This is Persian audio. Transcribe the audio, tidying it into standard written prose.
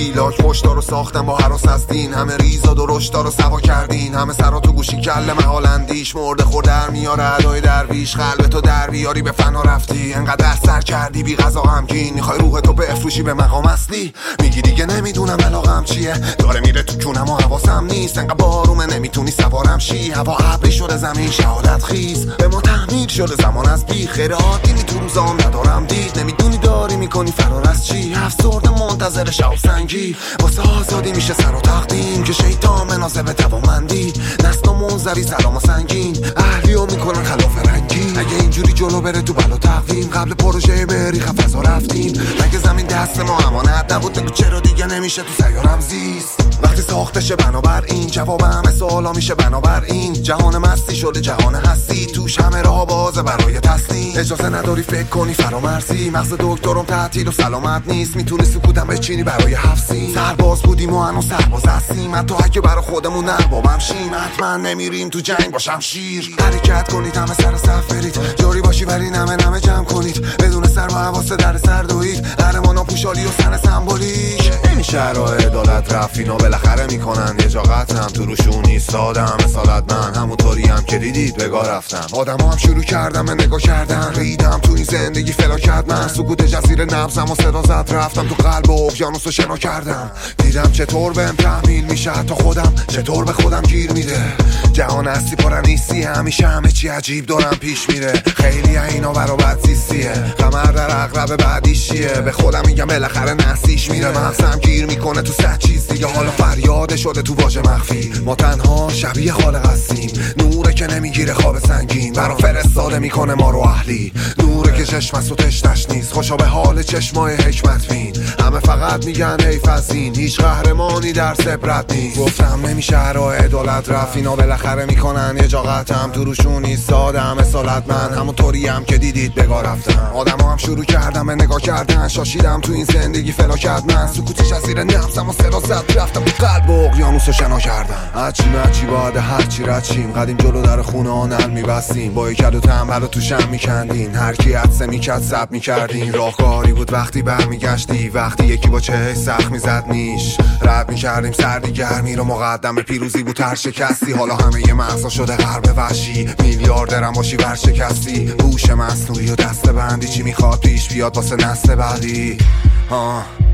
هستی لاک پشتا رو ساختم با هراس هستین، همه ریزا درشتا رو سوا کردین، همه سرا تو گوشی کل محال اندیش، مرده خور در میاره ادای درویش، قلب تو در بیاری به فنا رفتی، انقدر سر کردی بی غذا غمگین، میخوای روح تو بفروشی به مقام اصلی، میگی دیگه نمیدونم علاقم چیه، داره میره تو جونم و حواسم نیست، انقدر بارومه نمیتونی سوارم شی، هوا ابری شده زمین شهادت خیز، به ما تحمیل شده زمان از بی خیر عادی تو روزام ندارم دید، نمیدونی داری میکنی فرار از چی، افسرده منتظر شب سنگی، واسه آزادی میشه سر و تقدیم که شیطان مناسب توامندی، نسل و منظری سلام و سنگین اهلیو میکنن خلاف رنگی، اگه اینجوری جلو بره تو بلا تقویم قبل پروژه بری خفضا رفتیم، مگه زمین دست ما امانت نبود، بگو چرا دیگه نمیشه تو سیارم زیست، وقتی ساخته شه بنابراین جواب همه سوالا میشه بنابراین، جهان مستی شده جهان هستی، توش همه راه بازه برای تسلیم، اجازه نداری فکر کنی فرامرزی، مغز دکترم تعطیل و سلامت نیست، میتونی سکوتم بچینی برای حفظی، سرباز بودیم و هنوز سرباز هستیم، حتی اگه برا خودمون اربابم شیم، حتما نمیریم تو جنگ با شمشیر، حرکت کنید همه سر صف برید، جوری باشی ولی نمه جمع کنید، بدون سر و حواسه در سر دوید، قهرمانا پوشالی و سن سمبولیک، نمیشه راه عدالت رفت، اینا بالاخره میکنن یه جا قطعم، تو روشون ایستادم مثالت من، همونطوری هم که دیدید بگاه رفتم، آدما هم شروع کردم نگاه کردن، ریدم تو این زندگی فلاکت، من سکوت جزیره نبضم و صدا زد، رفتم تو قلب و اقیانوس رو شنا کردم، دیدم چطور بهم تحمیل میشه حتی خودم چطور به خودم گیر میده، جهان هستی پرنیستی، همیشه همه چی عجیب دارم پیش میره، خیلی اینا برا بد زیستیه، قمر در عقرب بعدیش چیه، به خودم میگم بالاخره نسیش میره، مغزم گیر میکنه تو 100 چیز دیگه، حالا فریاد شده تو واژه مخفی، ما تنها شبیه خالق هستیم، نوره که نمیگیره خواب سنگین، برا فرستاده میکنه ما رو اهلی، نوره که چشم است و تشتش نیست، خوشا به حال چشمای حکمت بین، همه فقط میگن حیف از این، هیچ قهرمانی در عبرت نیست، گفتم نمیشه راه عدالت رفت، اینا بالاخره میکنن یه جا قطعم، تو روشون ایستادم مثالت من، همونطوری هم که دیدید بگاه رفتم، آدما هم شروع کردم به نگاه کردن، شاشیدم تو این زندگی فلاکت، من سکوتش از زیر نفسم و صدا زد، رفتم تو قلب و اقیانوس رو شنا کردم، هرچی بعد هرچی رچیم، قدیم جلو در خونه آنل میبستیم، با یکد و تنبل و توشم میکندین، هر کی عدسه میکرد سب میکردین، راهکاری بود وقتی برمیگشتی، وقتی یکی با چه سخت میزد نیش، رد میکردیم سردی گرمی رو، مقدم پیروزی بود هر شکستی، حالا همه یه مغزا شده غرب وحشی، میلیاردرم باشی ورشکستی، هوش مصنوعی و دسته بندی، چی میخواد پیش بیاد واسه نسل بعدی،